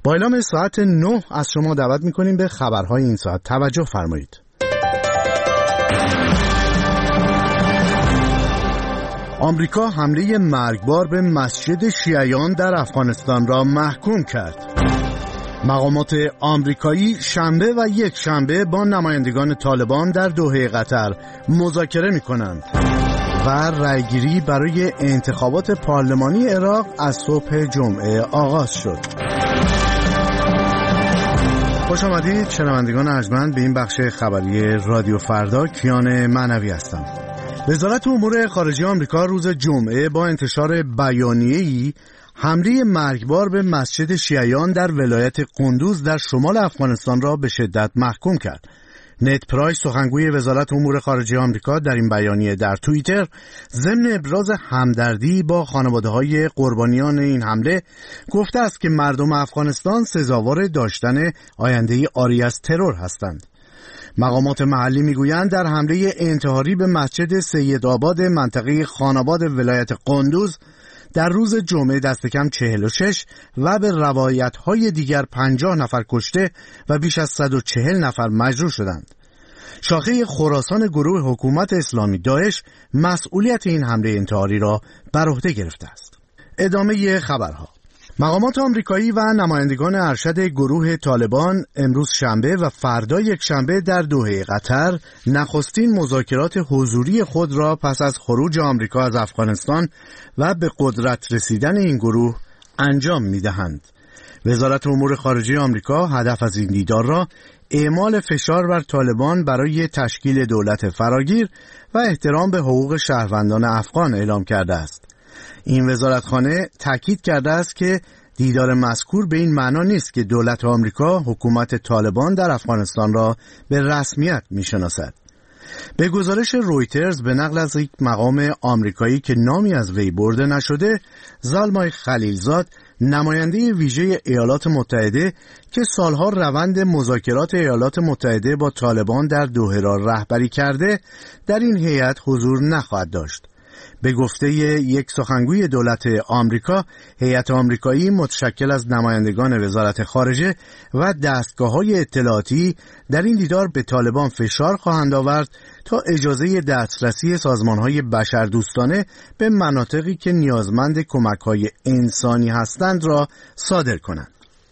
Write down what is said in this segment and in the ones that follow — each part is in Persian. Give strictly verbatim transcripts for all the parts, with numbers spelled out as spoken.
با اعلام ساعت نه از شما دعوت می‌کنیم به خبرهای این ساعت. توجه فرمایید. آمریکا حمله مرگبار به مسجد شیعیان در افغانستان را محکوم کرد. مقامات آمریکایی شنبه و یک شنبه با نمایندگان طالبان در دوحه قطر مذاکره می‌کنند و رأیگیری برای انتخابات پارلمانی عراق از صبح جمعه آغاز شد. خوش آمدید شنوندگان ارجمند به این بخش خبری رادیو فردا. کیان معنوی هستم. وزارت امور خارجه آمریکا روز جمعه با انتشار بیانیه‌ای حمله مرگبار به مسجد شیعیان در ولایت قندوز در شمال افغانستان را به شدت محکوم کرد. نت پرایس سخنگوی وزارت امور خارجه آمریکا در این بیانیه در توییتر ضمن ابراز همدردی با خانواده‌های قربانیان این حمله گفته است که مردم افغانستان سزاوار داشتن آینده‌ای عاری از ترور هستند. مقامات محلی میگویند در حمله انتحاری به مسجد سیدآباد منطقه خاناباد ولایت قندوز در روز جمعه دست کم چهل و شش و به روایت‌های دیگر پنجاه نفر کشته و بیش از صد و چهل نفر مجروح شدند. شاخه خراسان گروه حکومت اسلامی داعش مسئولیت این حمله انتحاری را بر عهده گرفته است. ادامه خبرها. مقامات آمریکایی و نمایندگان ارشد گروه طالبان امروز شنبه و فردا یک شنبه در دوحه قطر نخستین مذاکرات حضوری خود را پس از خروج آمریکا از افغانستان و به قدرت رسیدن این گروه انجام می‌دهند. وزارت امور خارجه آمریکا هدف از این دیدار را اعمال فشار بر طالبان برای تشکیل دولت فراگیر و احترام به حقوق شهروندان افغان اعلام کرده است. این وزارتخانه تاکید کرده است که دیدار مذکور به این معنا نیست که دولت آمریکا حکومت طالبان در افغانستان را به رسمیت میشناسد. به گزارش رویترز به نقل از یک مقام آمریکایی که نامی از وی برده نشده، زالمای خلیلزاد نماینده ویژه ایالات متحده که سالها روند مذاکرات ایالات متحده با طالبان در دوحه را رهبری کرده در این هیئت حضور نخواهد داشت. به گفته یک سخنگوی دولت آمریکا، هیئت آمریکایی متشکل از نمایندگان وزارت خارجه و دستگاه‌های اطلاعاتی در این دیدار به طالبان فشار خواهند آورد تا اجازه دسترسی سازمان‌های بشردوستانه به مناطقی که نیازمند کمک‌های انسانی هستند را صادر کنند.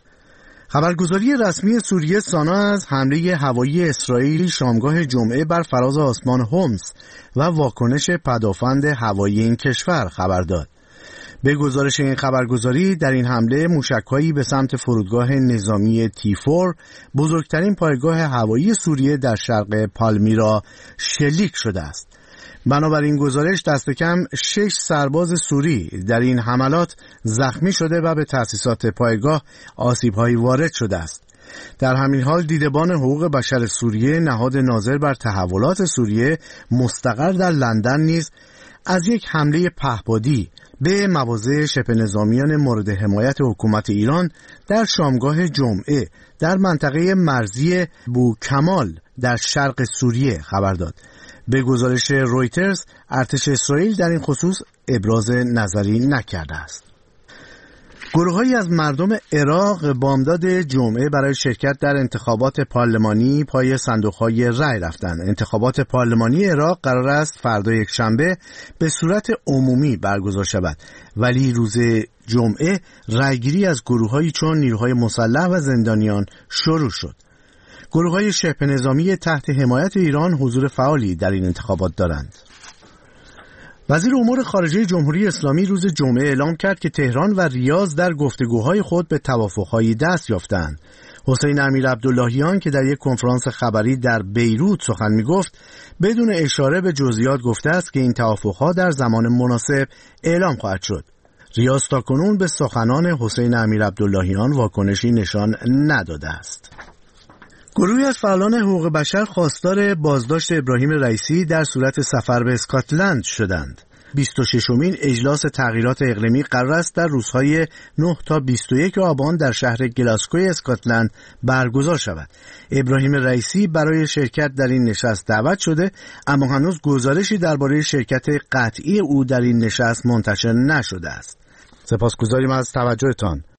خبرگزاری رسمی سوریه سانا از حمله هوایی اسرائیل شامگاه جمعه بر فراز آسمان هومس و واکنش پدافند هوایی این کشور خبر داد. به گزارش این خبرگزاری در این حمله موشک‌هایی به سمت فرودگاه نظامی تی فور، بزرگترین پایگاه هوایی سوریه در شرق پالمیرا، شلیک شده است. بنابراین گزارش دست کم شش سرباز سوری در این حملات زخمی شده و به تأسیسات پایگاه آسیب‌هایی وارد شده است. در همین حال دیدبان حقوق بشر سوریه، نهاد ناظر بر تحولات سوریه مستقر در لندن نیز از یک حمله پهپادی به مواضع شبه نظامیان مورد حمایت حکومت ایران در شامگاه جمعه در منطقه مرزی بوکمال در شرق سوریه خبر داد. به گزارش رویترز ارتش اسرائیل در این خصوص ابراز نظری نکرده است. گروه‌هایی از مردم عراق بامداد جمعه برای شرکت در انتخابات پارلمانی پای صندوق‌های رای رفتند. انتخابات پارلمانی عراق قرار است فردا یک شنبه به صورت عمومی برگزار شود، ولی روز جمعه رایگیری از گروه‌هایی چون نیروهای مسلح و زندانیان شروع شد. گروه‌های شبه نظامی تحت حمایت ایران حضور فعالی در این انتخابات دارند. وزیر امور خارجه جمهوری اسلامی روز جمعه اعلام کرد که تهران و ریاض در گفتگوهای خود به توافق‌هایی دست یافتند. حسین امیرعبداللهیان که در یک کنفرانس خبری در بیروت سخن می‌گفت، بدون اشاره به جزئیات گفته است که این توافق‌ها در زمان مناسب اعلام خواهد شد. ریاض تاکنون به سخنان حسین امیرعبداللهیان واکنشی نشان نداده است. گروهی از فعالان حقوق بشر خواستار بازداشت ابراهیم رئیسی در صورت سفر به اسکاتلند شدند. بیست و ششمین اجلاس تغییرات اقلیمی قرار است در روزهای نه تا بیست و یک آبان در شهر گلاسکوی اسکاتلند برگزار شود. ابراهیم رئیسی برای شرکت در این نشست دعوت شده، اما هنوز گزارشی درباره شرکت قطعی او در این نشست منتشر نشده است. سپاسگزاریم از توجهتان.